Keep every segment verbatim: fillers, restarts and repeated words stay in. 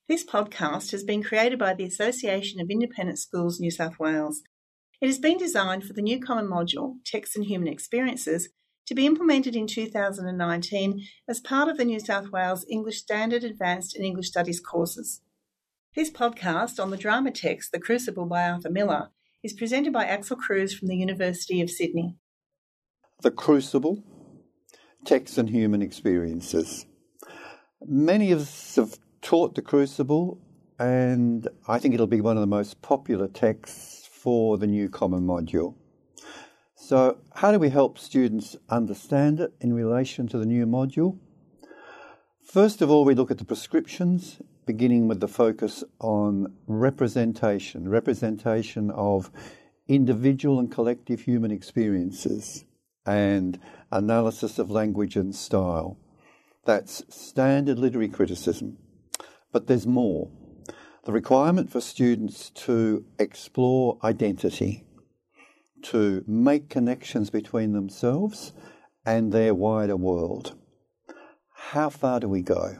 This podcast has been created by the Association of Independent Schools New South Wales. It has been designed for the new common module, Texts and Human Experiences, to be implemented in two thousand nineteen as part of the New South Wales English Standard Advanced and English Studies courses. This podcast on the drama text The Crucible by Arthur Miller is presented by Axel Cruz from the University of Sydney. The Crucible, Texts and Human Experiences. Many of us have taught The Crucible, and I think it'll be one of the most popular texts for the new common module. So how do we help students understand it in relation to the new module? First of all, we look at the prescriptions, beginning with the focus on representation, representation of individual and collective human experiences, and analysis of language and style. That's standard literary criticism. But there's more. The requirement for students to explore identity, to make connections between themselves and their wider world. How far do we go?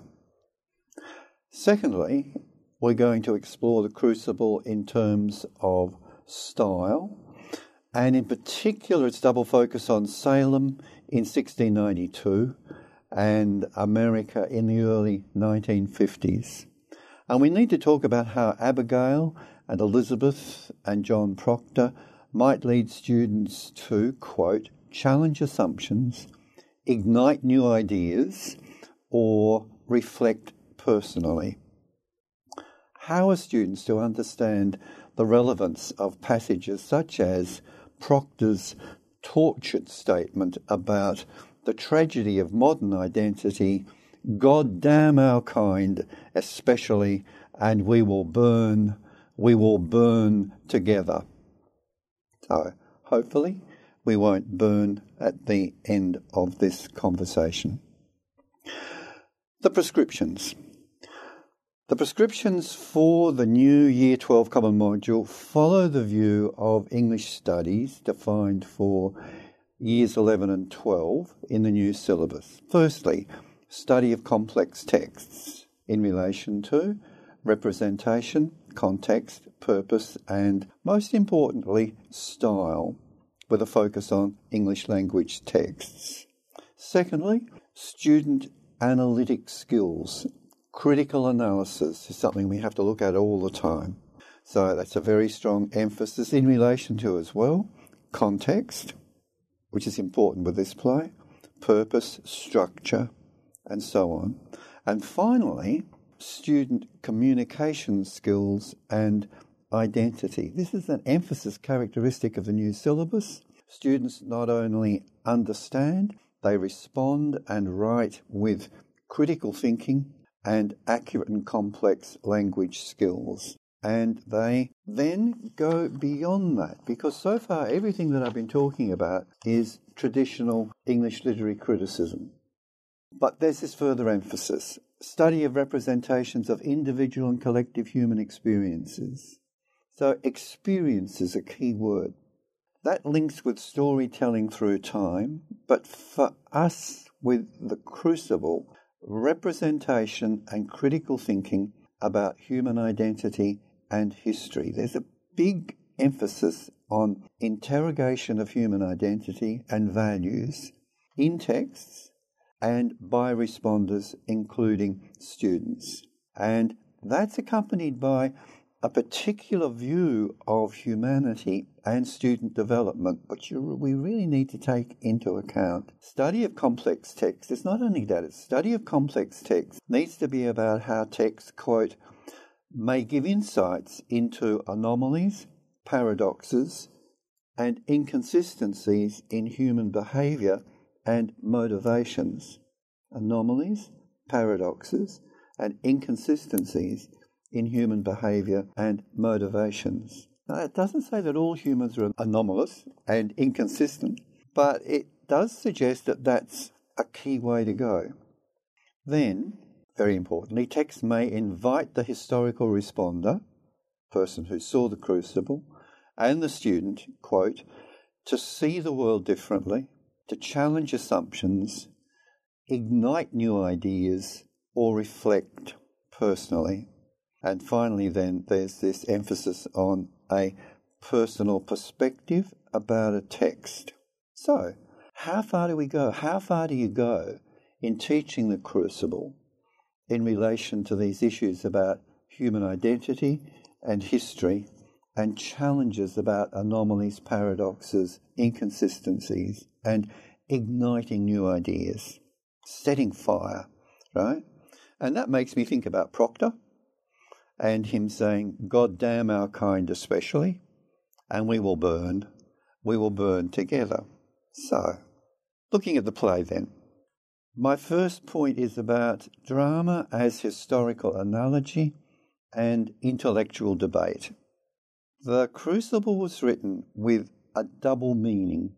Secondly, we're going to explore the Crucible in terms of style, and in particular its double focus on Salem in sixteen ninety-two and America in the early nineteen fifties. And we need to talk about how Abigail and Elizabeth and John Proctor might lead students to, quote, challenge assumptions, ignite new ideas, or reflect personally. How are students to understand the relevance of passages such as Proctor's tortured statement about the tragedy of modern identity, God damn our kind, especially, and we will burn, we will burn together. So, hopefully, we won't burn at the end of this conversation. The prescriptions. The prescriptions for the new Year twelve Common Module follow the view of English studies defined for Years eleven and twelve in the new syllabus. Firstly, study of complex texts in relation to representation, context, purpose, and, most importantly, style, with a focus on English language texts. Secondly, student analytic skills. Critical analysis is something we have to look at all the time. So that's a very strong emphasis in relation to as well context, which is important with this play, purpose, structure, and so on. And finally, student communication skills and identity. This is an emphasis characteristic of the new syllabus. Students not only understand, they respond and write with critical thinking and accurate and complex language skills. And they then go beyond that, because so far everything that I've been talking about is traditional English literary criticism. But there's this further emphasis, study of representations of individual and collective human experiences. So experience is a key word. That links with storytelling through time, but for us with the Crucible, representation and critical thinking about human identity and history. There's a big emphasis on interrogation of human identity and values in texts and by responders, including students. And that's accompanied by a particular view of humanity and student development, which you, we really need to take into account. Study of complex text is not only that, it's study of complex text needs to be about how text, quote, may give insights into anomalies, paradoxes, and inconsistencies in human behaviour and motivations. Anomalies, paradoxes, and inconsistencies in human behaviour and motivations. Now, it doesn't say that all humans are anomalous and inconsistent, but it does suggest that that's a key way to go. Then, very importantly, text may invite the historical responder, person who saw the Crucible, and the student, quote, to see the world differently, to challenge assumptions, ignite new ideas, or reflect personally. And finally, then, there's this emphasis on a personal perspective about a text. So, how far do we go? How far do you go in teaching the Crucible in relation to these issues about human identity and history and challenges about anomalies, paradoxes, inconsistencies, and igniting new ideas, setting fire, right? And that makes me think about Proctor and him saying, God damn our kind especially, and we will burn, we will burn together. So, looking at the play then, my first point is about drama as historical analogy and intellectual debate. The Crucible was written with a double meaning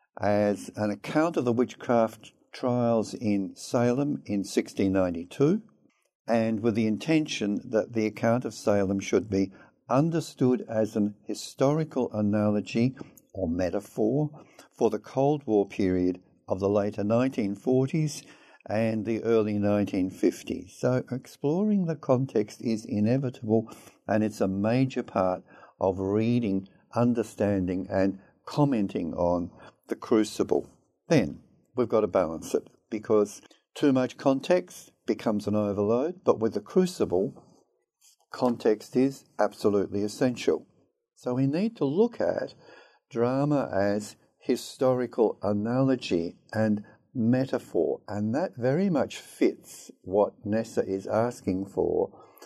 as an account of the witchcraft trials in Salem in sixteen ninety-two, and with the intention that the account of Salem should be understood as an historical analogy or metaphor for the Cold War period of the later nineteen forties and the early nineteen fifties. So exploring the context is inevitable, and it's a major part of reading, understanding, and commenting on the Crucible. Then we've got to balance it, because too much context becomes an overload, but with the Crucible, context is absolutely essential. So we need to look at drama as historical analogy and metaphor, and that very much fits what Nessa is asking for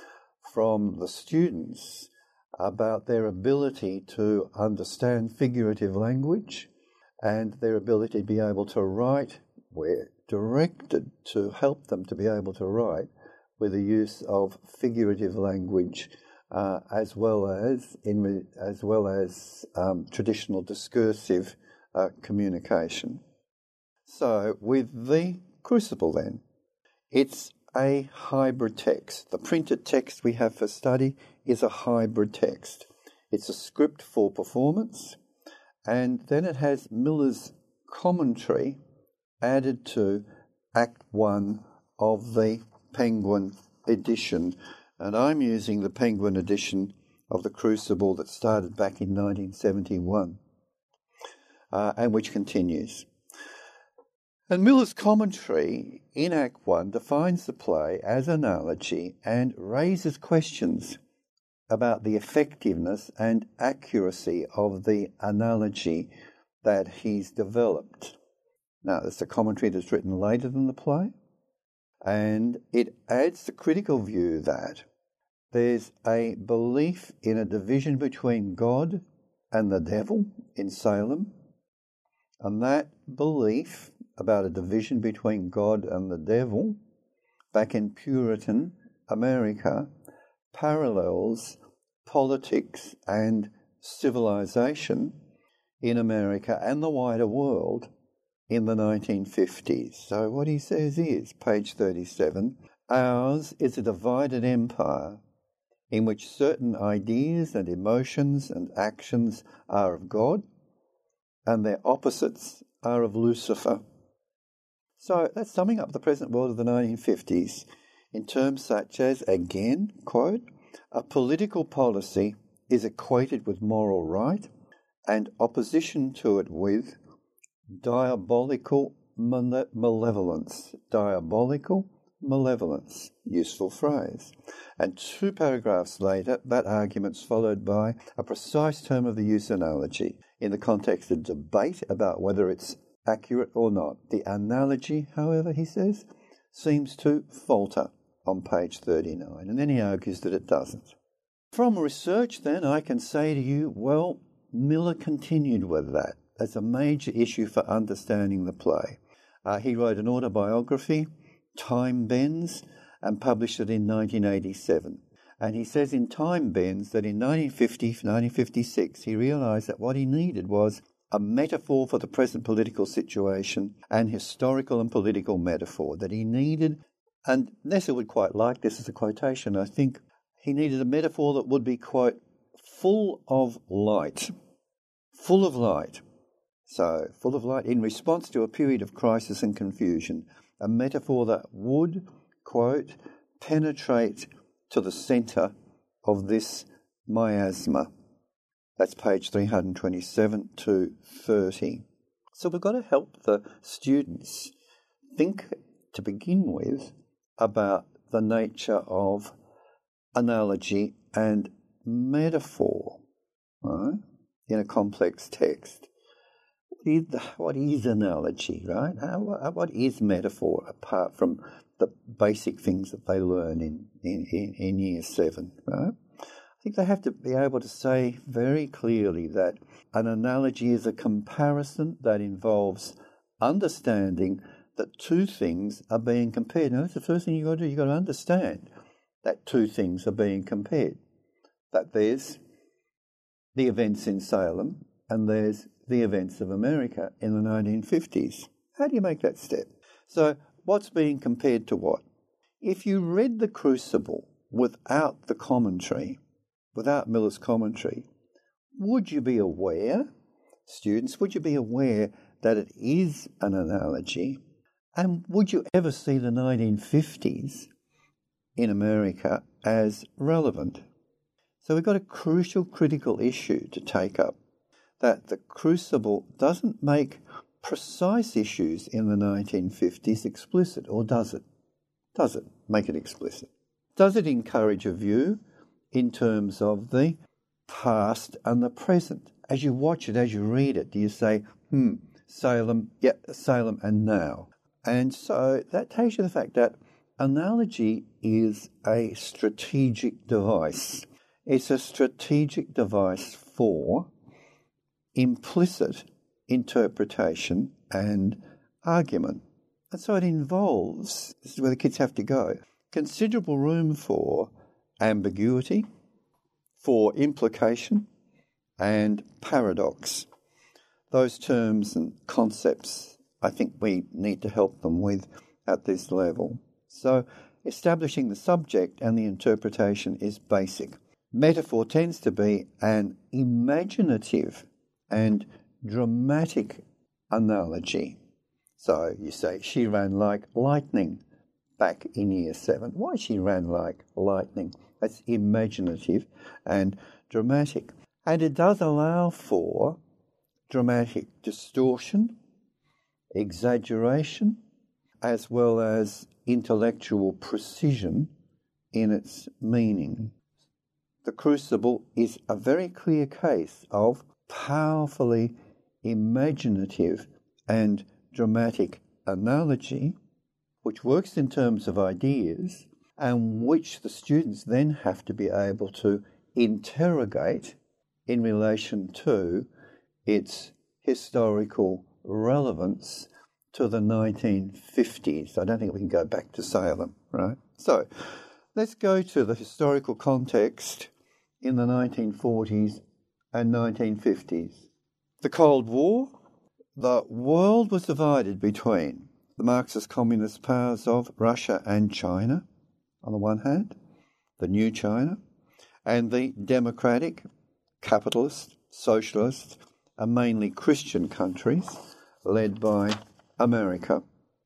from the students about their ability to understand figurative language and their ability to be able to write. We're directed to help them to be able to write with the use of figurative language, uh, as well as in as well as um, traditional discursive uh, communication. So, with the Crucible, then, it's a hybrid text. The printed text we have for study is a hybrid text. It's a script for performance, and then it has Miller's commentary added to Act One of the Penguin edition. And I'm using the Penguin edition of the Crucible that started back in nineteen seventy-one, uh, and which continues. And Miller's commentary in Act One defines the play as analogy and raises questions about the effectiveness and accuracy of the analogy that he's developed. Now, it's a commentary that's written later than the play, and it adds the critical view that there's a belief in a division between God and the devil in Salem, and that belief about a division between God and the devil back in Puritan America parallels politics and civilization in America and the wider world in the nineteen fifties. So what he says is, page thirty-seven, ours is a divided empire in which certain ideas and emotions and actions are of God and their opposites are of Lucifer. So that's summing up the present world of the nineteen fifties in terms such as, again, quote, a political policy is equated with moral right and opposition to it with diabolical male- malevolence. Diabolical malevolence. Useful phrase. And two paragraphs later, that argument's followed by a precise term of the use analogy in the context of debate about whether it's accurate or not. The analogy, however, he says, seems to falter on page thirty-nine, and then he argues that it doesn't. From research, then, I can say to you, well, Miller continued with that as a major issue for understanding the play. Uh, he wrote an autobiography, Time Bends, and published it in nineteen eighty-seven. And he says in Time Bends that in nineteen fifty, nineteen fifty-six, he realised that what he needed was a metaphor for the present political situation, an historical and political metaphor that he needed. And Nessa would quite like this as a quotation. I think he needed a metaphor that would be, quote, full of light. Full of light. So, full of light in response to a period of crisis and confusion. A metaphor that would, quote, penetrate to the centre of this miasma. That's page three hundred twenty-seven to thirty. So we've got to help the students think, to begin with, about the nature of analogy and metaphor, right, in a complex text. What is, what is analogy, right? How, what is metaphor, apart from the basic things that they learn in, in, in, in year seven, right? I think they have to be able to say very clearly that an analogy is a comparison that involves understanding that two things are being compared. Now, that's the first thing you've got to do. You've got to understand that two things are being compared. That there's the events in Salem and there's the events of America in the nineteen fifties. How do you make that step? So what's being compared to what? If you read The Crucible without the commentary, without Miller's commentary, would you be aware, students, would you be aware that it is an analogy? And would you ever see the nineteen fifties in America as relevant? So we've got a crucial, critical issue to take up, that the Crucible doesn't make precise issues in the nineteen fifties explicit, or does it? Does it make it explicit? Does it encourage a view in terms of the past and the present? As you watch it, as you read it, do you say, hmm, Salem, yeah, Salem and now? And so that tells you the fact that analogy is a strategic device. It's a strategic device for implicit interpretation and argument. And so it involves, this is where the kids have to go, considerable room for ambiguity, for implication, and paradox. Those terms and concepts, I think we need to help them with at this level. So establishing the subject and the interpretation is basic. Metaphor tends to be an imaginative and dramatic analogy. So you say, she ran like lightning back in year seven. Why she ran like lightning? That's imaginative and dramatic. And it does allow for dramatic distortion, exaggeration, as well as intellectual precision in its meaning. The Crucible is a very clear case of powerfully imaginative and dramatic analogy, which works in terms of ideas and which the students then have to be able to interrogate in relation to its historical relevance to the nineteen fifties. I don't think we can go back to Salem, right? So let's go to the historical context in the nineteen forties and nineteen fifties. The Cold War, the world was divided between the Marxist communist powers of Russia and China, on the one hand, the new China, and the democratic, capitalist, socialist, and mainly Christian countries led by America.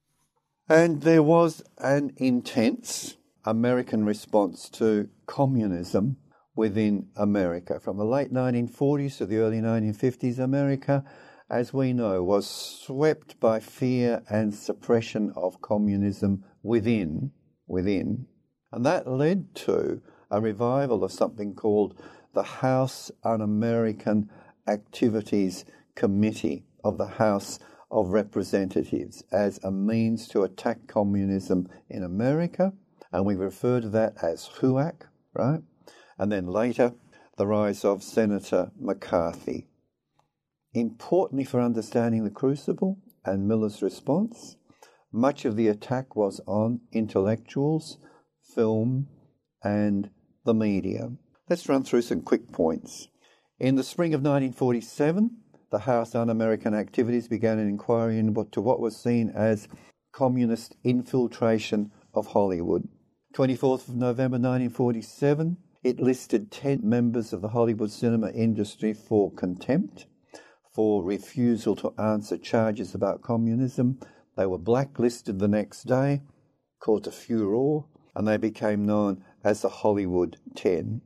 And there was an intense American response to communism within America. From the late nineteen forties to the early nineteen fifties, America, as we know, was swept by fear and suppression of communism within, within. And that led to a revival of something called the House Un-American Activities Committee of the House of Representatives as a means to attack communism in America, and we refer to that as HUAC, right? And then later, the rise of Senator McCarthy. Importantly for understanding the Crucible and Miller's response, much of the attack was on intellectuals, film, and the media. Let's run through some quick points. In the spring of nineteen forty-seven, the House Un-American Activities began an inquiry into what was seen as communist infiltration of Hollywood. twenty-fourth of November nineteen forty-seven, it listed ten members of the Hollywood cinema industry for contempt, for refusal to answer charges about communism. They were blacklisted the next day, caused a furore, and they became known as the Hollywood Ten.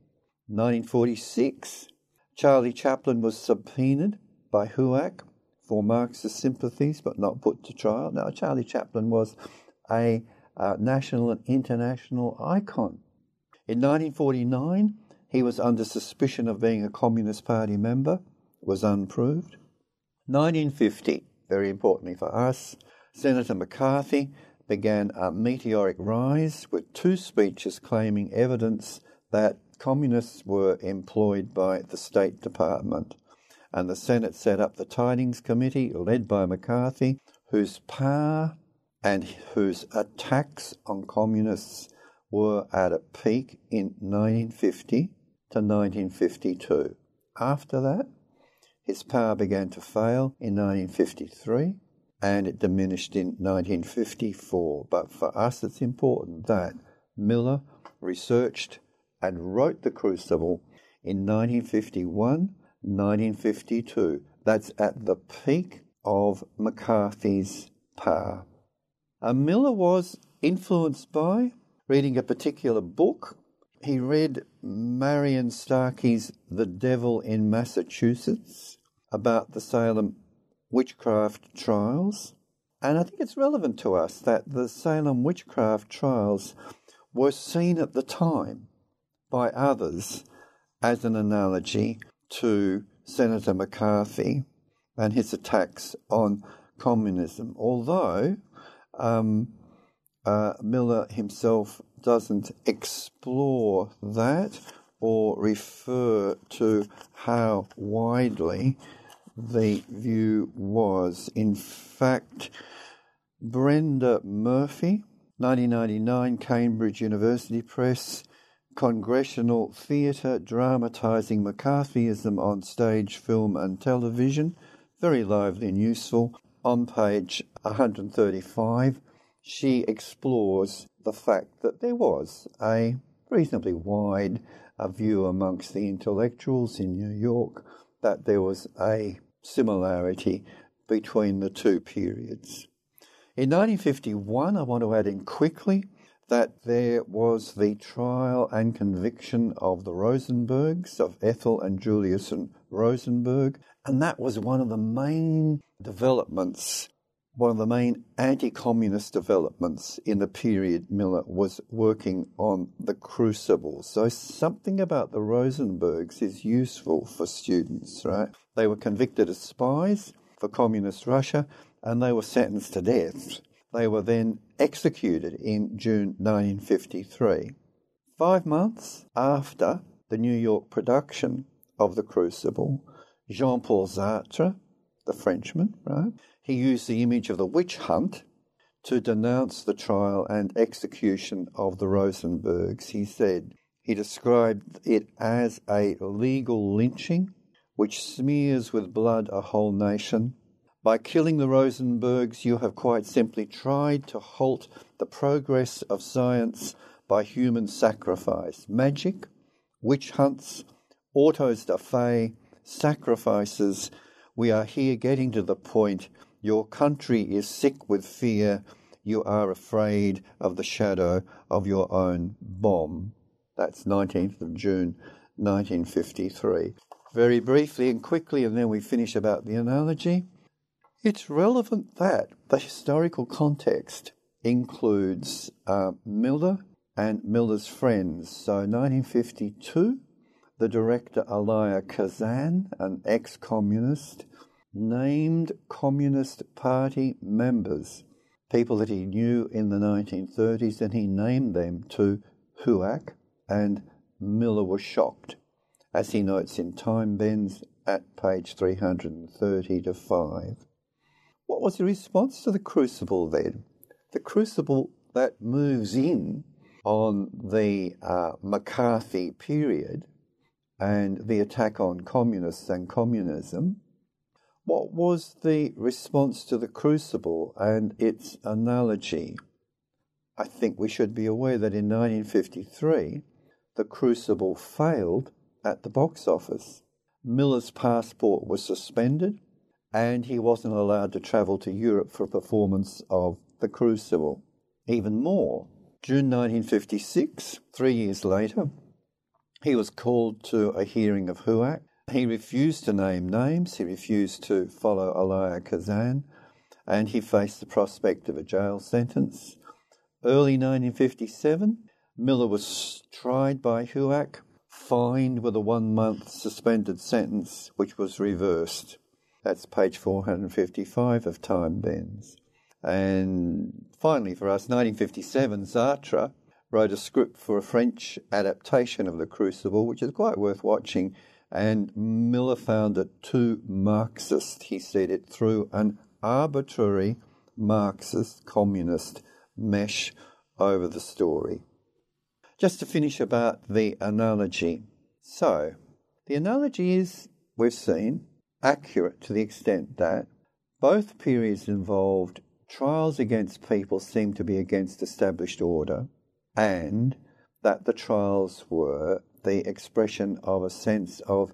nineteen forty-six, Charlie Chaplin was subpoenaed by H U A C for Marxist sympathies but not put to trial. Now, Charlie Chaplin was a uh, national and international icon. In nineteen forty-nine, he was under suspicion of being a Communist Party member, was unproved. nineteen fifty, very importantly for us, Senator McCarthy began a meteoric rise with two speeches claiming evidence that communists were employed by the State Department. And the Senate set up the Tidings Committee, led by McCarthy, whose power and whose attacks on communists were at a peak in nineteen fifty to nineteen fifty-two. After that, his power began to fail in nineteen fifty-three, and it diminished in nineteen fifty-four. But for us, it's important that Miller researched and wrote The Crucible in nineteen fifty-one, nineteen fifty-two. That's at the peak of McCarthy's power. Uh, Miller was influenced by reading a particular book. He read Marion Starkey's The Devil in Massachusetts about the Salem witchcraft trials. And I think it's relevant to us that the Salem witchcraft trials were seen at the time by others as an analogy to Senator McCarthy and his attacks on communism, although um, uh, Miller himself doesn't explore that or refer to how widely the view was. In fact, Brenda Murphy, nineteen ninety-nine, Cambridge University Press, Congressional Theatre Dramatising McCarthyism on Stage, Film and Television, very lively and useful. On page one hundred thirty-five, she explores the fact that there was a reasonably wide a view amongst the intellectuals in New York that there was a similarity between the two periods. In nineteen fifty-one, I want to add in quickly that there was the trial and conviction of the Rosenbergs, of Ethel and Julius and Rosenberg, and that was one of the main developments, one of the main anti-communist developments in the period Miller was working on The Crucible. So something about the Rosenbergs is useful for students, right? They were convicted as spies for communist Russia, and they were sentenced to death. They were then executed in June nineteen fifty-three. Five months after the New York production of The Crucible, Jean-Paul Sartre, the Frenchman, right, he used the image of the witch hunt to denounce the trial and execution of the Rosenbergs. He said, he described it as a legal lynching which smears with blood a whole nation. By killing the Rosenbergs, you have quite simply tried to halt the progress of science by human sacrifice. Magic, witch hunts, autos da fe, sacrifices. We are here getting to the point. Your country is sick with fear. You are afraid of the shadow of your own bomb. That's nineteenth of June, nineteen fifty-three. Very briefly and quickly, and then we finish about the analogy. It's relevant that the historical context includes uh, Miller and Miller's friends. So nineteen fifty-two, the director Elia Kazan, an ex-communist, named Communist Party members, people that he knew in the nineteen thirties, and he named them to H U A C, and Miller was shocked, as he notes in Time Bends at page three hundred thirty to five. What was the response to The Crucible then? The Crucible that moves in on the uh, McCarthy period and the attack on communists and communism. What was the response to The Crucible and its analogy? I think we should be aware that in nineteen fifty-three, The Crucible failed at the box office. Miller's passport was suspended, and he wasn't allowed to travel to Europe for a performance of The Crucible. Even more, June nineteen fifty-six, three years later, He was called to a hearing of HUAC. He refused to name names, he refused to follow Elia Kazan, and he faced the prospect of a jail sentence. Early nineteen fifty-seven, Miller was tried by HUAC, fined with a one-month suspended sentence, which was reversed. That's page four hundred fifty-five of Time Bends. And finally for us, nineteen fifty-seven, Sartre wrote a script for a French adaptation of The Crucible, which is quite worth watching, and Miller found it too Marxist. He said it threw an arbitrary Marxist communist mesh over the story. Just to finish about the analogy. So, the analogy is, we've seen, accurate to the extent that both periods involved trials against people seemed to be against established order, and that the trials were the expression of a sense of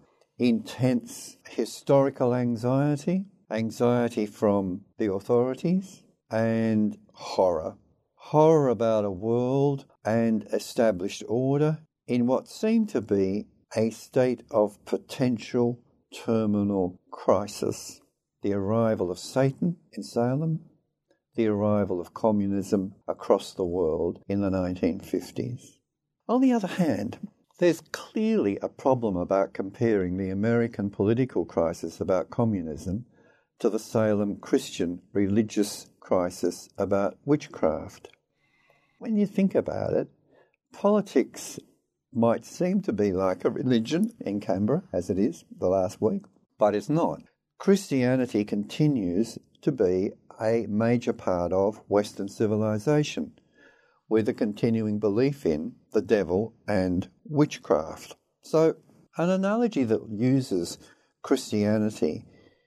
intense historical anxiety, anxiety from the authorities, and horror. Horror about a world and established order in what seemed to be a state of potential terminal crisis. The arrival of Satan in Salem, the arrival of communism across the world in the nineteen fifties. On the other hand, there's clearly a problem about comparing the American political crisis about communism to the Salem Christian religious crisis about witchcraft. When you think about it, politics might seem to be like a religion in Canberra, as it is the last week, but it's not. Christianity continues to be a major part of Western civilization, with a continuing belief in the devil and witchcraft. So, an analogy that uses Christianity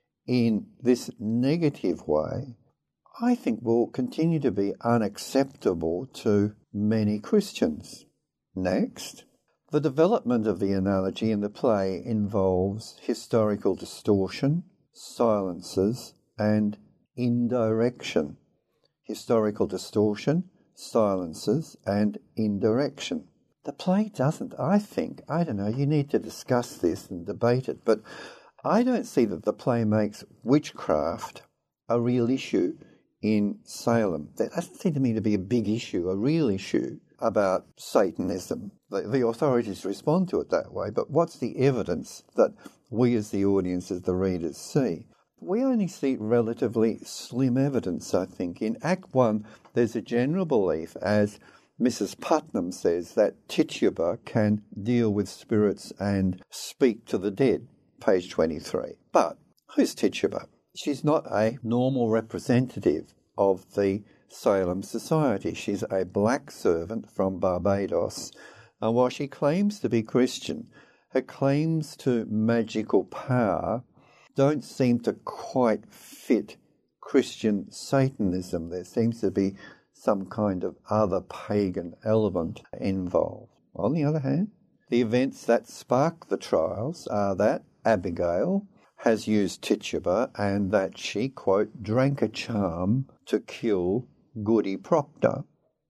in this negative way, I think will continue to be unacceptable to many Christians. Next, the development of the analogy in the play involves historical distortion, silences, and indirection. Historical distortion, silences, and indirection. The play doesn't, I think, I don't know, you need to discuss this and debate it, but I don't see that the play makes witchcraft a real issue in Salem. That doesn't seem to me to be a big issue, a real issue about Satanism. The, the authorities respond to it that way, but what's the evidence that we as the audience, as the readers, see? We only see relatively slim evidence, I think. In Act One, there's a general belief, as Missus Putnam says, that Tituba can deal with spirits and speak to the dead, page twenty-three. But who's Tituba? She's not a normal representative of the Salem society. She's a black servant from Barbados, and while she claims to be Christian, her claims to magical power don't seem to quite fit Christian Satanism. There seems to be some kind of other pagan element involved. On the other hand, the events that spark the trials are that Abigail has used Tituba and that she, quote, drank a charm to kill Goody Proctor.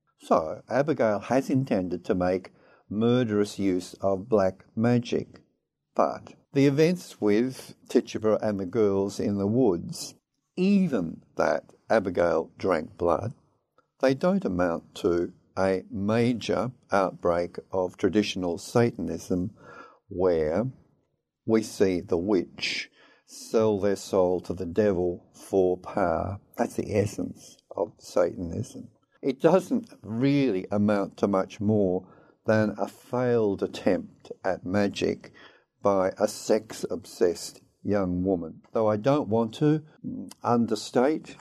So Abigail has intended to make murderous use of black magic. But the events with Tituba and the girls in the woods, even that Abigail drank blood, they don't amount to a major outbreak of traditional Satanism where we see the witch sell their soul to the devil for power. That's the essence of Satanism. It doesn't really amount to much more than a failed attempt at magic by a sex-obsessed young woman. Though I don't want to understate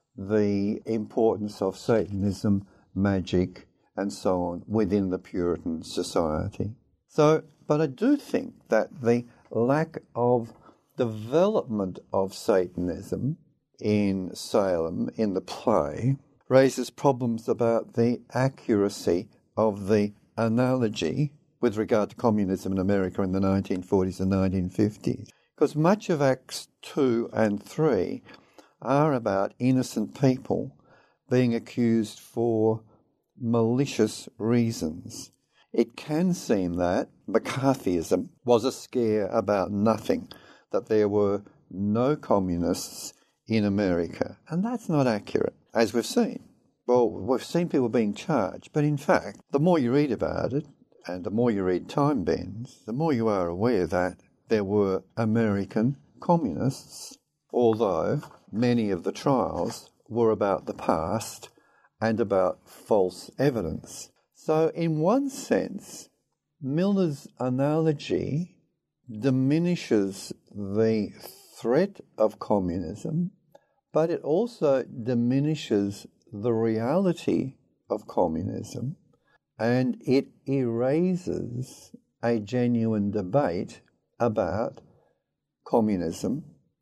the importance of Satanism, magic, and so on within the Puritan society. So, but I do think that the lack of development of Satanism in Salem, in the play, raises problems about the accuracy of the analogy with regard to communism in America in the nineteen forties and nineteen fifties. Because much of Acts two and three are about innocent people being accused for malicious reasons. It can seem that McCarthyism was a scare about nothing, that there were no communists in America. And that's not accurate, as we've seen. Well, we've seen people being charged, but in fact, the more you read about it, and the more you read Time Bends, the more you are aware that there were American communists, although many of the trials were about the past and about false evidence. So in one sense, Milner's analogy diminishes the threat of communism, but it also diminishes the reality of communism, and it erases a genuine debate about communism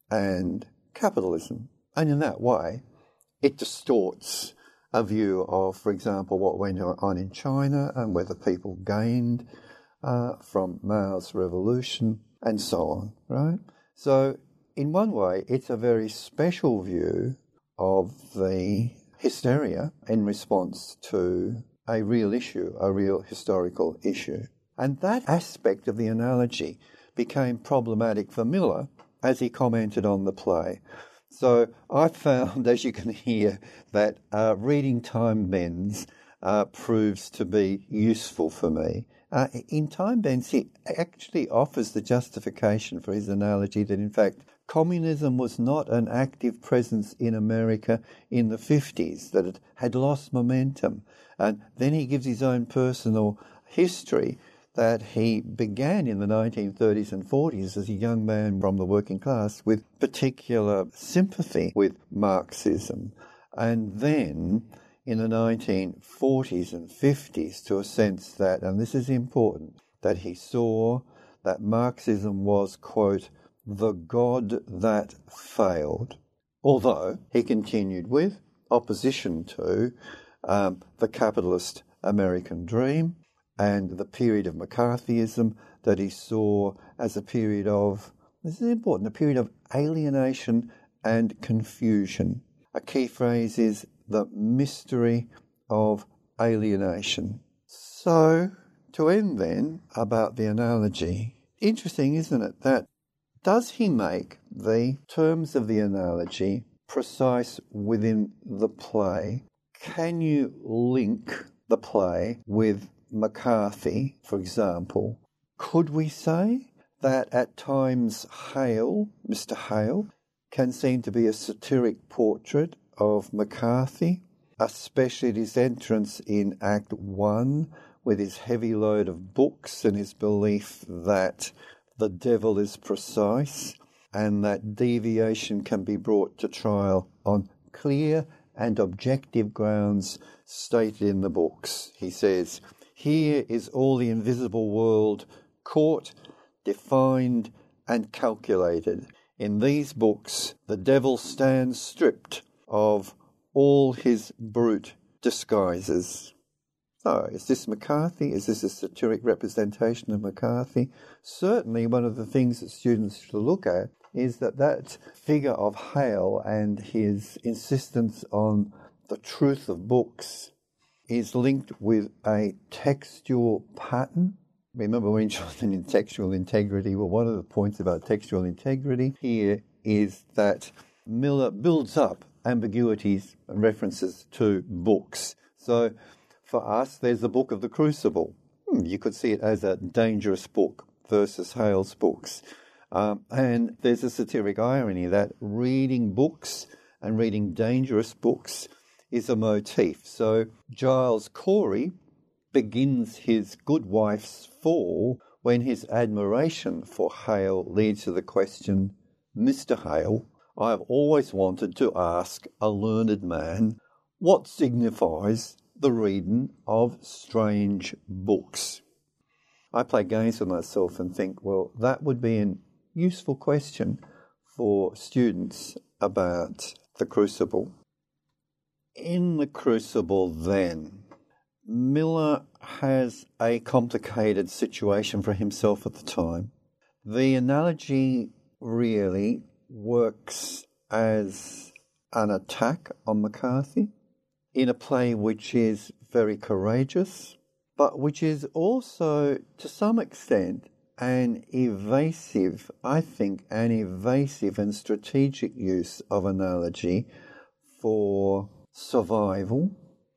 and capitalism. And in that way, it distorts a view of, for example, what went on in China and whether people gained uh, from Mao's revolution and so on, right? So in one way, it's a very special view of the hysteria in response to a real issue, a real historical issue. And that aspect of the analogy became problematic for Miller as he commented on the play. So I found, as you can hear, that uh, reading Time Bends uh, proves to be useful for me. Uh, in Time Bends, he actually offers the justification for his analogy that, in fact, communism was not an active presence in America in the fifties, that it had lost momentum. And then he gives his own personal history that he began in the nineteen thirties and forties as a young man from the working class with particular sympathy with Marxism. And then in the nineteen forties and fifties, to a sense that, and this is important, that he saw that Marxism was, quote, the God that failed, although he continued with opposition to um, the capitalist American dream and the period of McCarthyism that he saw as a period of, this is important, a period of alienation and confusion. A key phrase is the mystery of alienation. So, to end then about the analogy, interesting, isn't it, that does he make the terms of the analogy precise within the play? Can you link the play with McCarthy, for example? Could we say that at times Hale, Mister Hale, can seem to be a satiric portrait of McCarthy, especially at his entrance in Act One with his heavy load of books and his belief that the devil is precise and that deviation can be brought to trial on clear and objective grounds stated in the books. He says, here is all the invisible world caught, defined and calculated. In these books, the devil stands stripped of all his brute disguises. So, is this McCarthy? Is this a satiric representation of McCarthy? Certainly one of the things that students should look at is that that figure of Hale and his insistence on the truth of books is linked with a textual pattern. Remember, we're interested in textual integrity. Well, one of the points about textual integrity here is that Miller builds up ambiguities and references to books. So, for us, there's the Book of the Crucible. Hmm, you could see it as a dangerous book versus Hale's books. Um, and there's a satiric irony that reading books and reading dangerous books is a motif. So Giles Corey begins his Good Wife's Fall when his admiration for Hale leads to the question, Mister Hale, I have always wanted to ask a learned man, what signifies the reading of strange books? I play games with myself and think, well, that would be an useful question for students about the Crucible. In the Crucible, then, Miller has a complicated situation for himself at the time. The analogy really works as an attack on McCarthy in a play which is very courageous, but which is also, to some extent, an evasive, I think, an evasive and strategic use of analogy for survival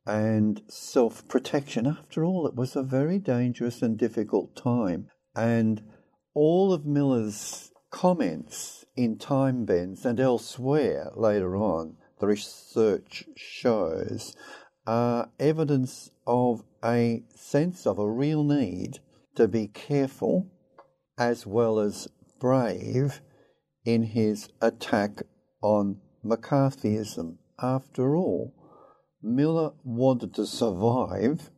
and self-protection. After all, it was a very dangerous and difficult time, and all of Miller's comments in Time Bends and elsewhere later on, the research shows, are evidence of a sense of a real need to be careful as well as brave in his attack on McCarthyism. After all, Miller wanted to survive.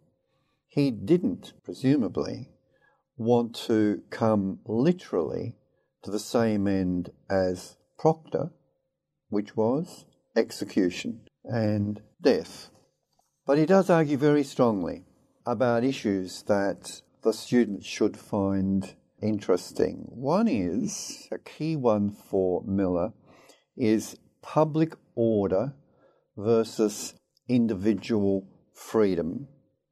He didn't, presumably, want to come literally to the same end as Proctor, which was execution and death. But he does argue very strongly about issues that the students should find interesting. One is, a key one for Miller, is public order versus individual freedom.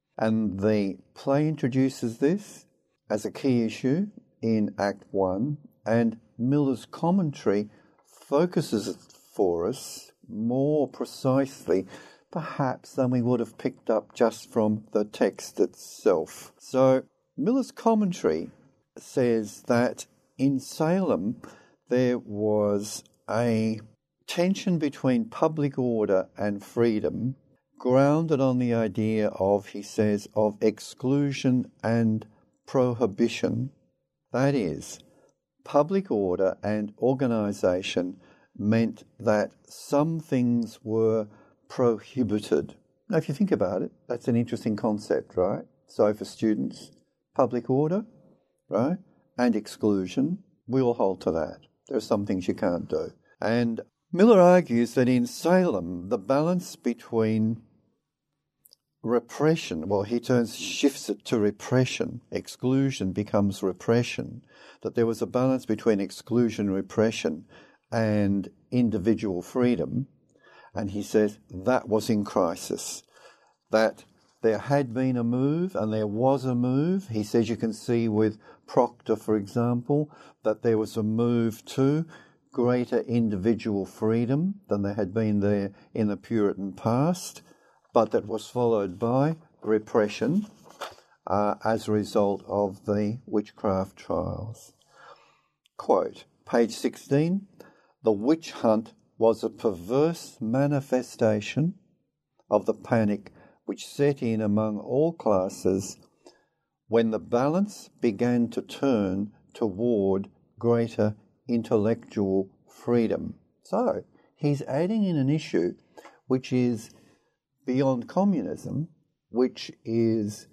And the play introduces this as a key issue in Act One, and Miller's commentary focuses it for us more precisely, perhaps, than we would have picked up just from the text itself. So Miller's commentary says that in Salem there was a tension between public order and freedom, grounded on the idea of, he says, of exclusion and prohibition. That is, public order and organisation meant that some things were prohibited. Now, if you think about it, that's an interesting concept, right? So for students, public order, right, and exclusion, we all hold to that. There are some things you can't do. And Miller argues that in Salem, the balance between repression, well, he turns, shifts it to repression, exclusion becomes repression, that there was a balance between exclusion, repression, and individual freedom, and he says that was in crisis, that there had been a move, and there was a move. He says you can see with Proctor, for example, that there was a move to greater individual freedom than there had been there in the Puritan past, but that was followed by repression uh, as a result of the witchcraft trials. Quote, page sixteen, the witch hunt was a perverse manifestation of the panic which set in among all classes when the balance began to turn toward greater intellectual freedom. So he's adding in an issue which is beyond communism, which is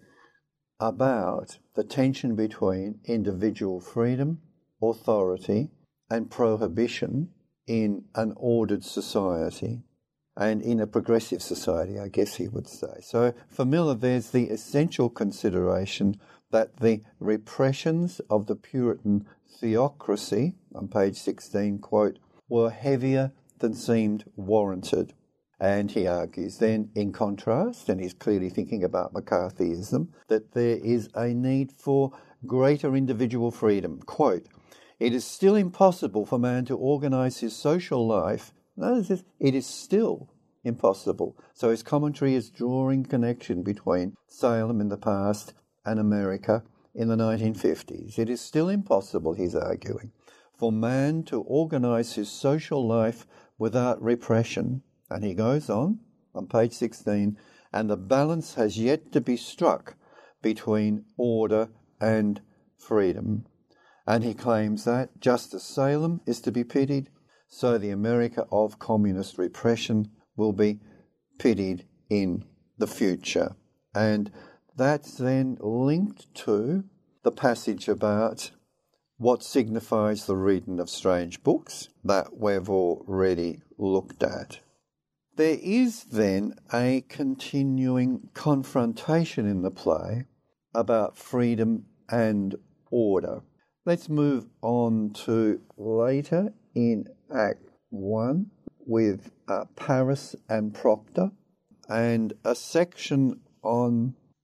about the tension between individual freedom, authority, and prohibition in an ordered society, and in a progressive society, I guess he would say. So for Miller, there's the essential consideration that the repressions of the Puritan theocracy, on page sixteen, quote, were heavier than seemed warranted. And he argues then, in contrast, and he's clearly thinking about McCarthyism, that there is a need for greater individual freedom. Quote, it is still impossible for man to organise his social life. Notice this, it is still impossible. So his commentary is drawing connection between Salem in the past and America in the nineteen fifties. It is still impossible, he's arguing, for man to organise his social life without repression. And he goes on, on page sixteen, and the balance has yet to be struck between order and freedom. And he claims that, just as Salem is to be pitied, so the America of communist repression will be pitied in the future. And that's then linked to the passage about what signifies the reading of strange books that we've already looked at. There is then a continuing confrontation in the play about freedom and order. Let's move on to later in Act One with uh, Paris and Proctor, and a section on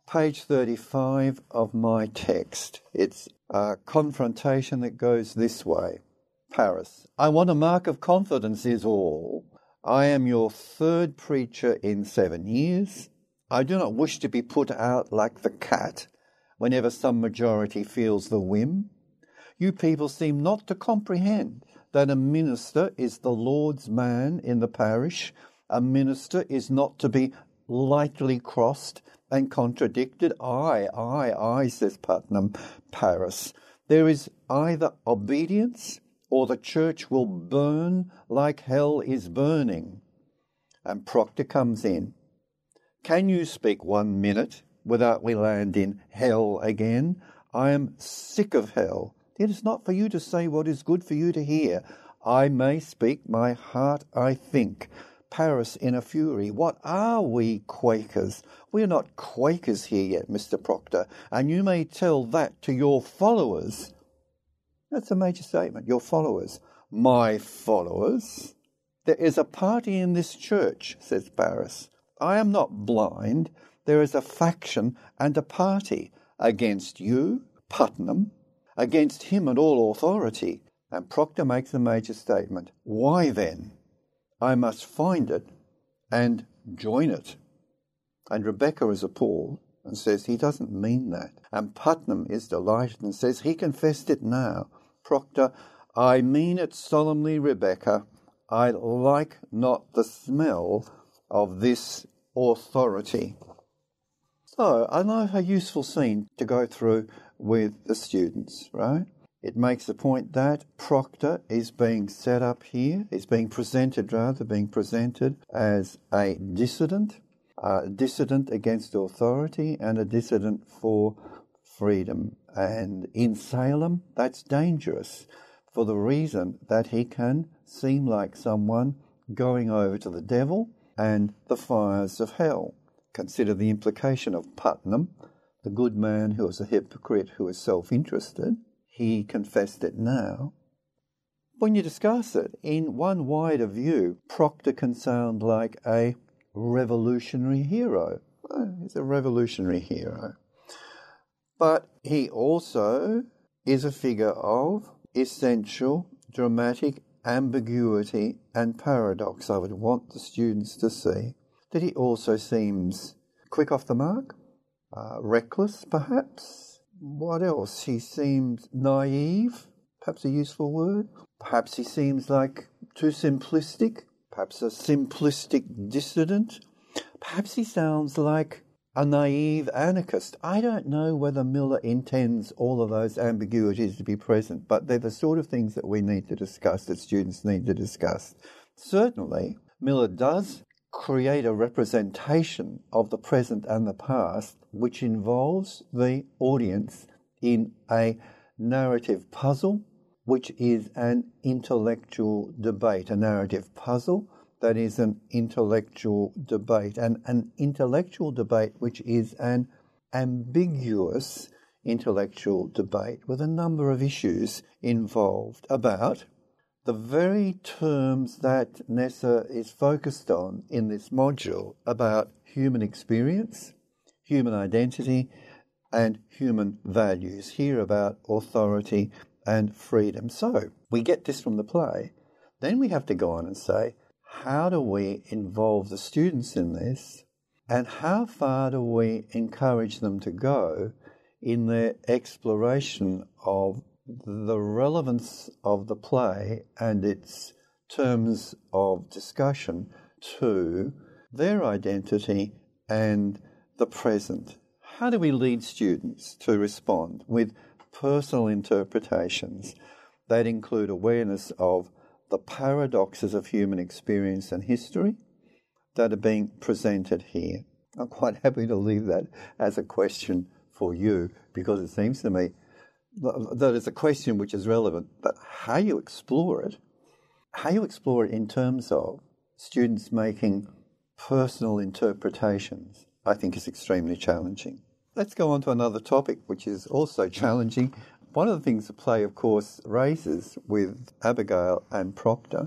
page thirty-five of my text. It's a confrontation that goes this way. Paris. I want a mark of confidence is all. I am your third preacher in seven years. I do not wish to be put out like the cat whenever some majority feels the whim. You people seem not to comprehend that a minister is the Lord's man in the parish. A minister is not to be lightly crossed and contradicted. Aye, aye, aye, says Putnam. Paris. There is either obedience or the church will burn like hell is burning. And Proctor comes in. Can you speak one minute without we land in hell again? I am sick of hell. It is not for you to say what is good for you to hear. I may speak my heart, I think. Paris in a fury. What are we Quakers? We are not Quakers here yet, Mister Proctor, and you may tell that to your followers. That's a major statement. Your followers. My followers? There is a party in this church, says Paris. I am not blind. There is a faction and a party against you, Putnam, against him and all authority. And Proctor makes a major statement. Why then? I must find it and join it. And Rebecca is appalled and says he doesn't mean that. And Putnam is delighted and says he confessed it now. Proctor, I mean it solemnly, Rebecca. I like not the smell of this authority. So, I know a useful scene to go through with the students, right? It makes the point that Proctor is being set up here, is being presented rather, being presented as a dissident, a dissident against authority and a dissident for freedom. And in Salem, that's dangerous for the reason that he can seem like someone going over to the devil and the fires of hell. Consider the implication of Putnam, the good man who was a hypocrite, who was self-interested. He confessed it now. When you discuss it, in one wider view, Proctor can sound like a revolutionary hero. He's a revolutionary hero. But he also is a figure of essential dramatic ambiguity and paradox. I would want the students to see that he also seems quick off the mark, uh, reckless perhaps. What else? He seems naive, perhaps a useful word. Perhaps he seems like too simplistic, perhaps a simplistic dissident. Perhaps he sounds like a naive anarchist. I don't know whether Miller intends all of those ambiguities to be present, but they're the sort of things that we need to discuss, that students need to discuss. Certainly, Miller does create a representation of the present and the past which involves the audience in a narrative puzzle, which is an intellectual debate, a narrative puzzle that is an intellectual debate, and an intellectual debate which is an ambiguous intellectual debate with a number of issues involved about the very terms that Nessa is focused on in this module about human experience, human identity, and human values, here about authority and freedom. So we get this from the play. Then we have to go on and say, how do we involve the students in this, and how far do we encourage them to go in their exploration of the relevance of the play and its terms of discussion to their identity and the present? How do we lead students to respond with personal interpretations that include awareness of the paradoxes of human experience and history that are being presented here? I'm quite happy to leave that as a question for you, because it seems to me that it's a question which is relevant, but how you explore it, how you explore it in terms of students making personal interpretations, I think is extremely challenging. Let's go on to another topic which is also challenging. One of the things the play, of course, raises with Abigail and Proctor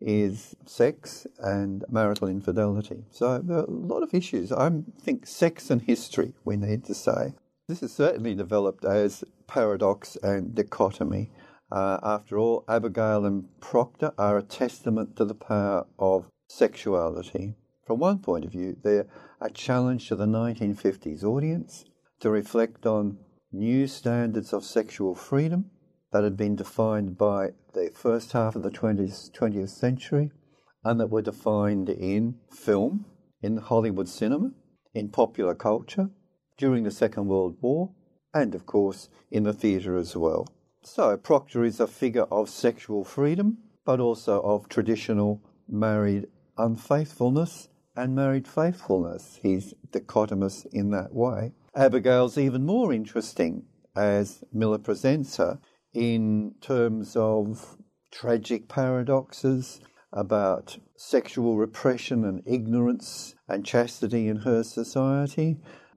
is sex and marital infidelity. So there are a lot of issues. I think sex and history, we need to say. This is certainly developed as paradox and dichotomy. Uh, after all, Abigail and Proctor are a testament to the power of sexuality. From one point of view, they're a challenge to the nineteen fifties audience to reflect on new standards of sexual freedom that had been defined by the first half of the twentieth century and that were defined in film, in Hollywood cinema, in popular culture, during the Second World War, and of course in the theatre as well. So Proctor is a figure of sexual freedom, but also of traditional married unfaithfulness and married faithfulness. He's dichotomous in that way. Abigail's even more interesting, as Miller presents her, in terms of tragic paradoxes about sexual repression and ignorance and chastity in her society.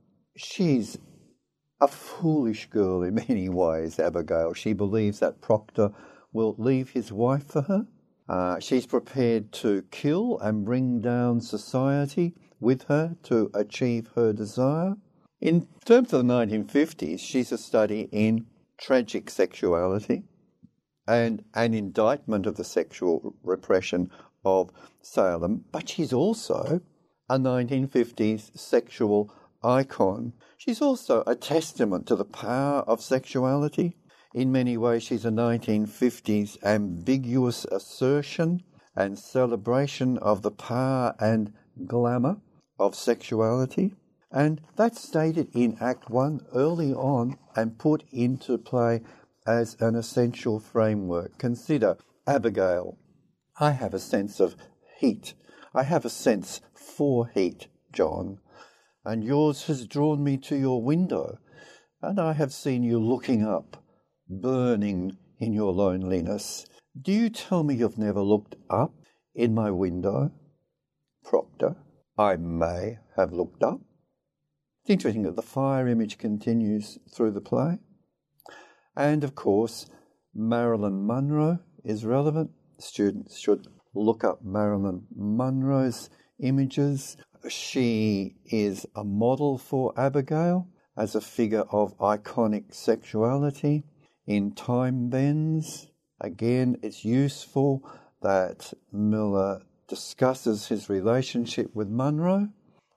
She's a foolish girl in many ways, Abigail. She believes that Proctor will leave his wife for her. Uh, she's prepared to kill and bring down society with her to achieve her desire. In terms of the nineteen fifties, she's a study in tragic sexuality and an indictment of the sexual repression of Salem, but she's also a nineteen fifties sexual icon. She's also a testament to the power of sexuality. In many ways, she's a nineteen fifties ambiguous assertion and celebration of the power and glamour of sexuality. And that's stated in Act One early on and put into play as an essential framework. Consider Abigail. I have a sense of heat. I have a sense for heat, John. And yours has drawn me to your window, and I have seen you looking up, burning in your loneliness. Do you tell me you've never looked up in my window? Proctor, I may have looked up. It's interesting that the fire image continues through the play. And, of course, Marilyn Monroe is relevant. Students should look up Marilyn Monroe's images. She is a model for Abigail as a figure of iconic sexuality. In Time Bends, again, it's useful that Miller discusses his relationship with Monroe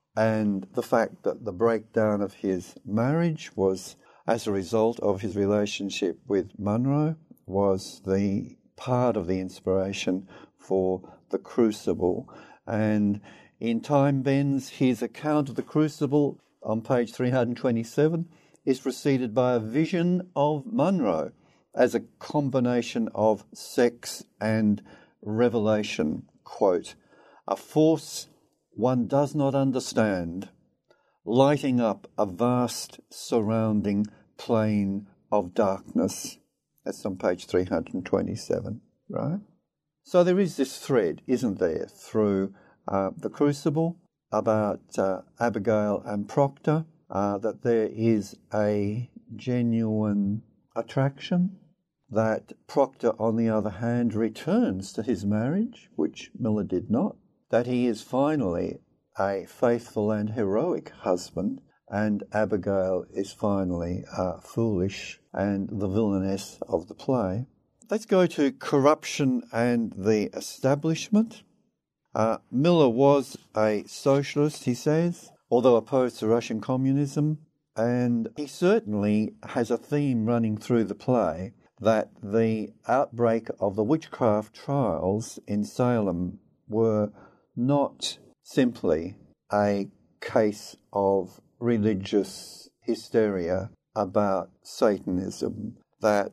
and the fact that the breakdown of his marriage was as a result of his relationship with Monroe was the part of the inspiration for The Crucible. And in Time Bends, his account of The Crucible on page three hundred twenty-seven is preceded by a vision of Monroe as a combination of sex and revelation. Quote, a force one does not understand, lighting up a vast surrounding plain of darkness. That's on page three hundred twenty-seven, right? So there is this thread, isn't there, through uh, The Crucible about uh, Abigail and Proctor, uh, that there is a genuine attraction, that Proctor, on the other hand, returns to his marriage, which Miller did not, that he is finally a faithful and heroic husband, and Abigail is finally uh, foolish and the villainess of the play. Let's go to corruption and the establishment. Uh, Miller was a socialist, he says, although opposed to Russian communism, and he certainly has a theme running through the play that the outbreak of the witchcraft trials in Salem were not simply a case of religious hysteria about Satanism, that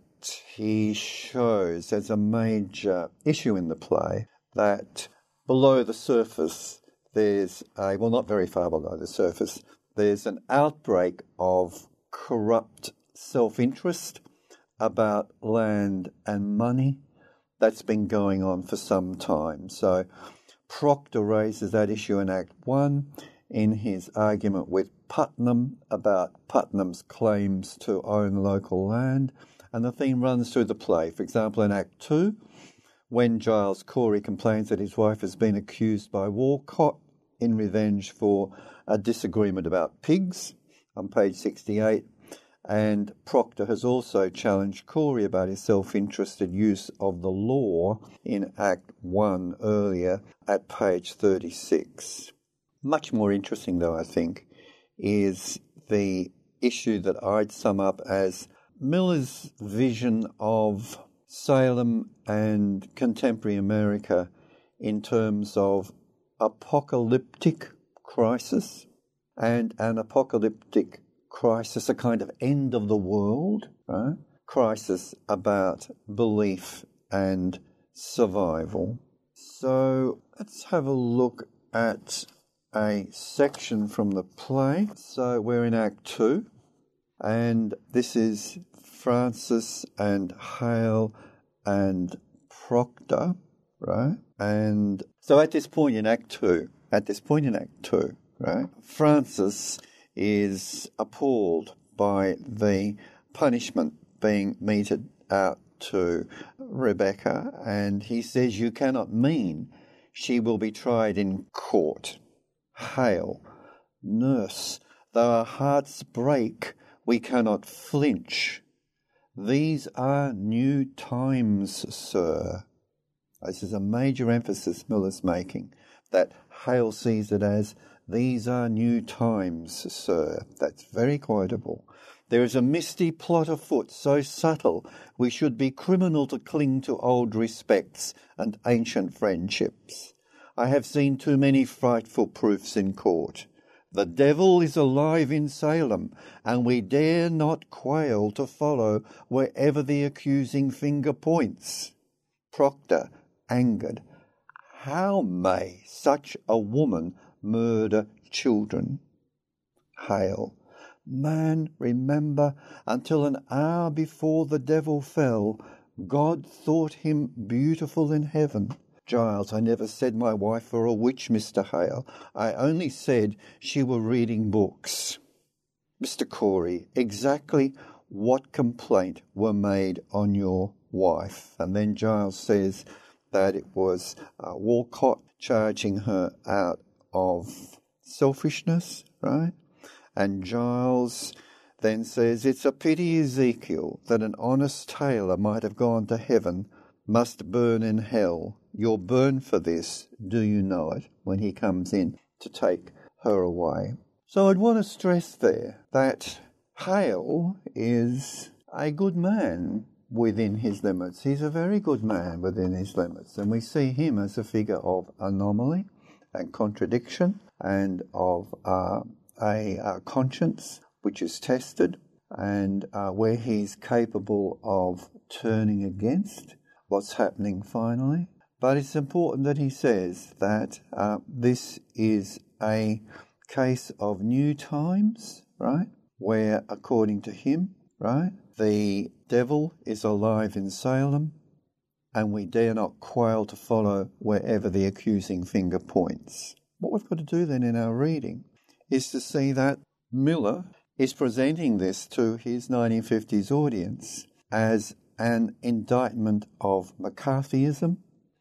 he shows as a major issue in the play that below the surface there's a, well, not very far below the surface, there's an outbreak of corrupt self-interest about land and money that's been going on for some time. So Proctor raises that issue in Act One in his argument with Putnam about Putnam's claims to own local land, and the theme runs through the play. For example, in Act Two, when Giles Corey complains that his wife has been accused by Walcott in revenge for a disagreement about pigs on page sixty-eight, and Proctor has also challenged Corey about his self-interested use of the law in Act one earlier at page thirty-six. Much more interesting, though, I think, is the issue that I'd sum up as Miller's vision of Salem and contemporary America in terms of apocalyptic crisis and an apocalyptic crisis, a kind of end of the world, right? Crisis about belief and survival. So let's have a look at a section from the play. So we're in Act Two, and this is Francis and Hale and Proctor, right? And so at this point in Act Two, at this point in Act Two, right, Francis is appalled by the punishment being meted out to Rebecca, and he says, "You cannot mean she will be tried in court." Hale, "Nurse, though our hearts break, we cannot flinch. These are new times, sir." This is a major emphasis Miller's making, that Hale sees it as, "These are new times, sir." That's very quotable. "There is a misty plot afoot, so subtle we should be criminal to cling to old respects and ancient friendships. I have seen too many frightful proofs in court. The devil is alive in Salem, and we dare not quail to follow wherever the accusing finger points." Proctor, angered, "How may such a woman murder children?" Hale, "Man, remember, until an hour before the devil fell, God thought him beautiful in heaven." Giles, "I never said my wife were a witch, Mister Hale. I only said she were reading books." Mister Corey, "Exactly what complaint were made on your wife?" And then Giles says that it was uh, Walcott charging her out of selfishness, right? And Giles then says, "It's a pity, Ezekiel, that an honest tailor might have gone to heaven, must burn in hell. You'll burn for this, do you know it?" when he comes in to take her away. So I'd want to stress there that Hale is a good man within his limits. He's a very good man within his limits, and we see him as a figure of anomaly and contradiction and of uh, a, a conscience which is tested, and uh, where he's capable of turning against what's happening finally. But it's important that he says that uh, this is a case of new times, right, where, according to him, right, the devil is alive in Salem, and we dare not quail to follow wherever the accusing finger points. What we've got to do then in our reading is to see that Miller is presenting this to his nineteen fifties audience as an indictment of McCarthyism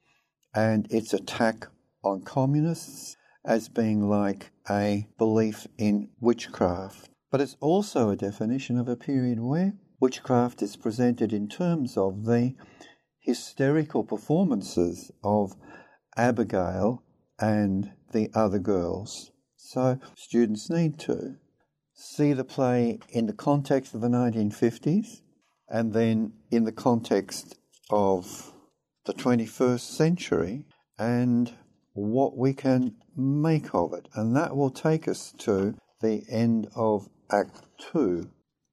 and its attack on communists as being like a belief in witchcraft. But it's also a definition of a period where witchcraft is presented in terms of the hysterical performances of Abigail and the other girls. So students need to see the play in the context of the nineteen fifties and then in the context of the twenty-first century and what we can make of it. And that will take us to the end of Act Two.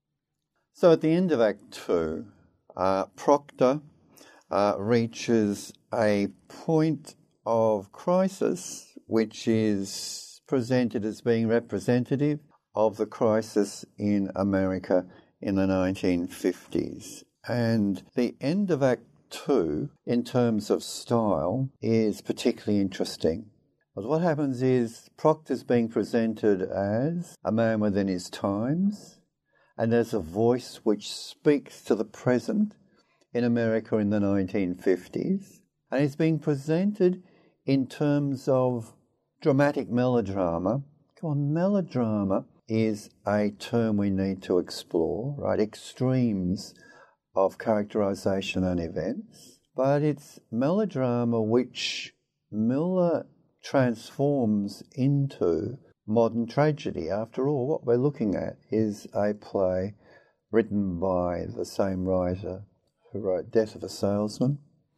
So at the end of Act Two, uh, Proctor uh, reaches a point of crisis which is presented as being representative of the crisis in America in the nineteen fifties. And the end of Act Two, in terms of style, is particularly interesting. Because what happens is Proctor's being presented as a man within his times, and as a voice which speaks to the present in America in the nineteen fifties. And it's being presented in terms of dramatic melodrama. Come on, melodrama is a term we need to explore, right? Extremes of characterisation and events. But it's melodrama which Miller transforms into modern tragedy. After all, what we're looking at is a play written by the same writer who wrote Death of a Salesman.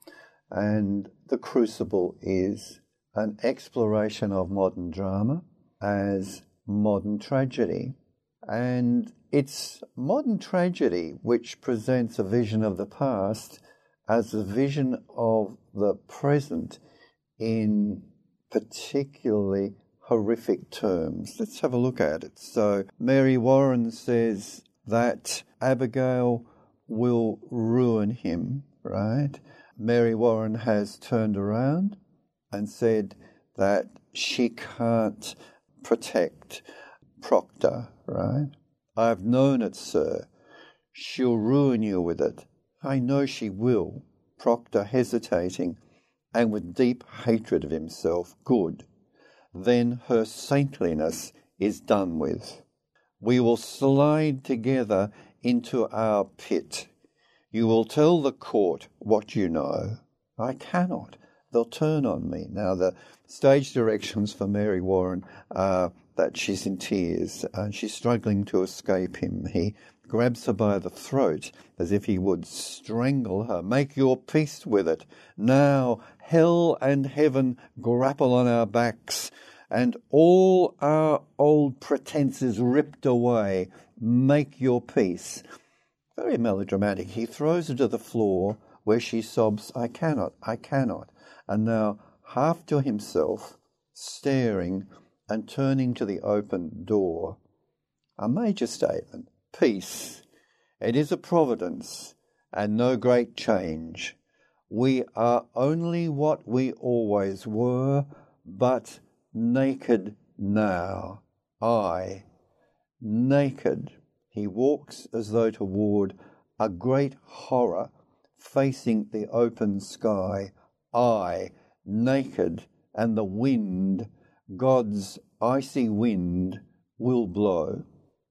And The Crucible is an exploration of modern drama as modern tragedy. And it's modern tragedy which presents a vision of the past as a vision of the present in particularly horrific terms. Let's have a look at it. So Mary Warren says that Abigail will ruin him, right? Mary Warren has turned around and said that she can't protect Proctor, right? I've known it, sir. She'll ruin you with it. I know she will. Proctor, hesitating and with deep hatred of himself. Good. Then her saintliness is done with. We will slide together into our pit. You will tell the court what you know. I cannot. They'll turn on me. Now, the stage directions for Mary Warren are that she's in tears and she's struggling to escape him. He grabs her by the throat as if he would strangle her. Make your peace with it. Now, hell and heaven grapple on our backs, and all our old pretences ripped away. Make your peace. Very melodramatic. He throws her to the floor where she sobs, I cannot, I cannot. And now, half to himself, staring and turning to the open door. A major statement. Peace. It is a providence and no great change. We are only what we always were, but naked now. I, naked. He walks as though toward a great horror facing the open sky. I, naked, and the wind, God's icy wind, will blow.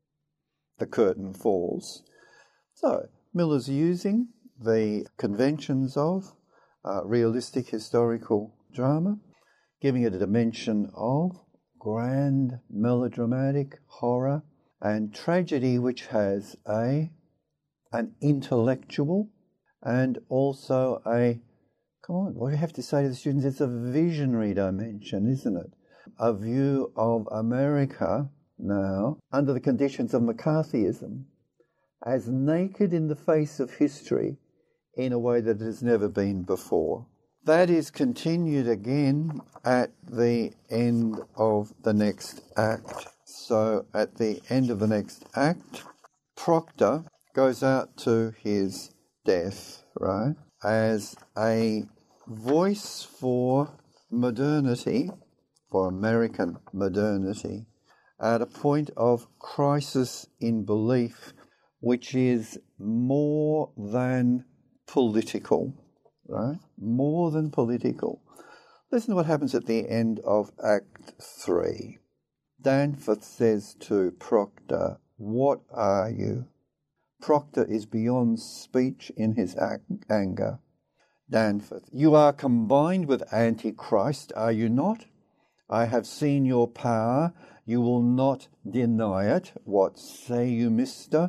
The curtain falls. So, Miller's using the conventions of uh, realistic historical drama, giving it a dimension of grand melodramatic horror and tragedy, which has a an intellectual and also a, come on, what do you have to say to the students? It's a visionary dimension, isn't it? A view of America now, under the conditions of McCarthyism, as naked in the face of history in a way that it has never been before. That is continued again at the end of the next act. So at the end of the next act, Proctor goes out to his death, right, as a voice for modernity, for American modernity, at a point of crisis in belief, which is more than political, right? More than political. Listen to what happens at the end of Act Three. Danforth says to Proctor, "What are you?" Proctor is beyond speech in his ac- anger. Danforth, "You are combined with Antichrist, are you not? I have seen your power. You will not deny it. What say you, mister?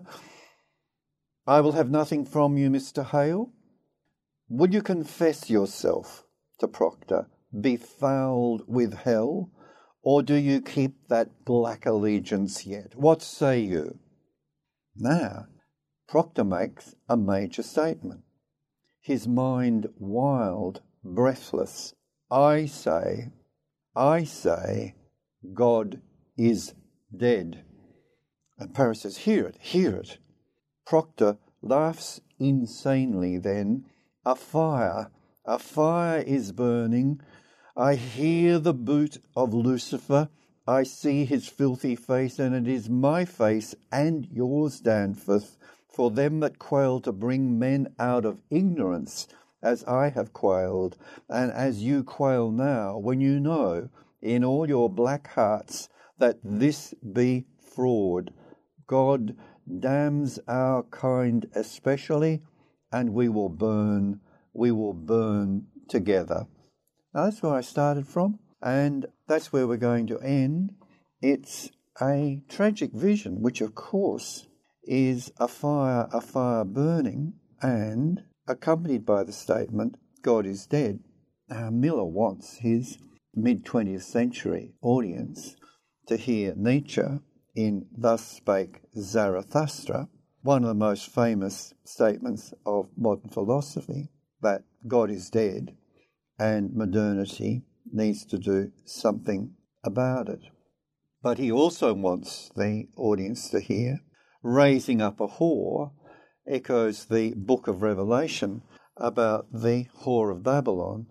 I will have nothing from you, Mister Hale. Would you confess yourself to Proctor, befouled with hell, or do you keep that black allegiance yet? What say you?" Now, Proctor makes a major statement. His mind wild, breathless. I say, I say, God is dead. And Paris says, hear it, hear it. Proctor laughs insanely then. A fire, a fire is burning. I hear the boot of Lucifer. I see his filthy face, and it is my face and yours, Danforth, for them that quail to bring men out of ignorance as I have quailed, and as you quail now, when you know in all your black hearts that this be fraud. God damns our kind especially, and we will burn, we will burn together. Now, that's where I started from, and that's where we're going to end. It's a tragic vision, which of course is a fire, a fire burning, and accompanied by the statement, God is dead. Now, Miller wants his mid-twentieth century audience to hear Nietzsche in Thus Spake Zarathustra, one of the most famous statements of modern philosophy, that God is dead and modernity needs to do something about it. But he also wants the audience to hear raising up a whore echoes the book of Revelation about the whore of Babylon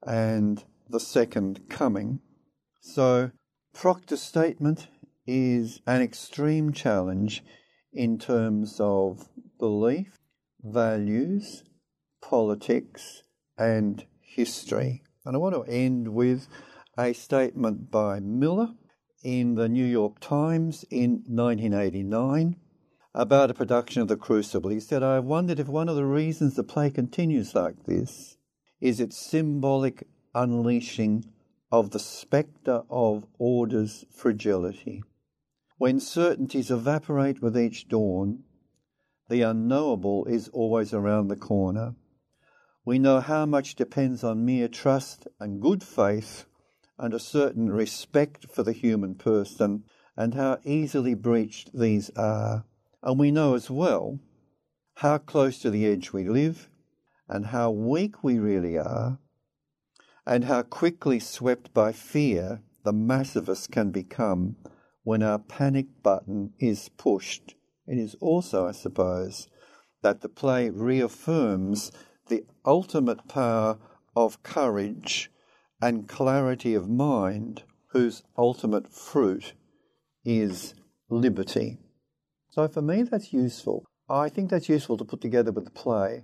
and the second coming. So Proctor's statement is an extreme challenge in terms of belief, values, politics, and history. And I want to end with a statement by Miller in the New York Times in nineteen eighty-nine about a production of The Crucible. He said, I have wondered if one of the reasons the play continues like this is its symbolic unleashing of the spectre of order's fragility. When certainties evaporate with each dawn, the unknowable is always around the corner. We know how much depends on mere trust and good faith and a certain respect for the human person, and how easily breached these are. And we know as well how close to the edge we live, and how weak we really are, and how quickly swept by fear the mass of us can become when our panic button is pushed. It is also, I suppose, that the play reaffirms the ultimate power of courage and clarity of mind, whose ultimate fruit is liberty. So for me, that's useful. I think that's useful to put together with the play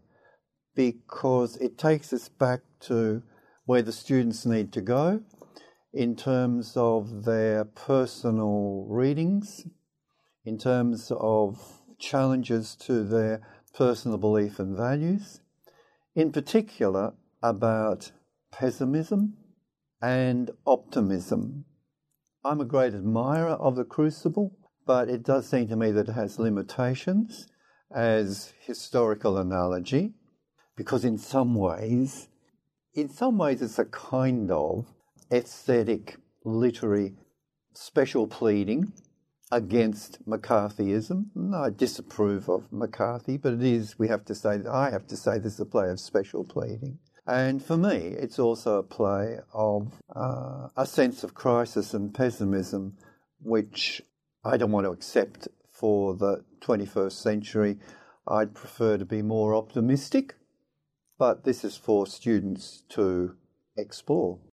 because it takes us back to where the students need to go in terms of their personal readings, in terms of challenges to their personal belief and values, in particular about pessimism and optimism. I'm a great admirer of The Crucible, but it does seem to me that it has limitations as historical analogy, because in some ways, in some ways it's a kind of aesthetic, literary, special pleading against McCarthyism. I disapprove of McCarthy, but it is, we have to say, I have to say this is a play of special pleading. And for me, it's also a play of uh, a sense of crisis and pessimism, which I don't want to accept for the twenty-first century. I'd prefer to be more optimistic, but this is for students to explore.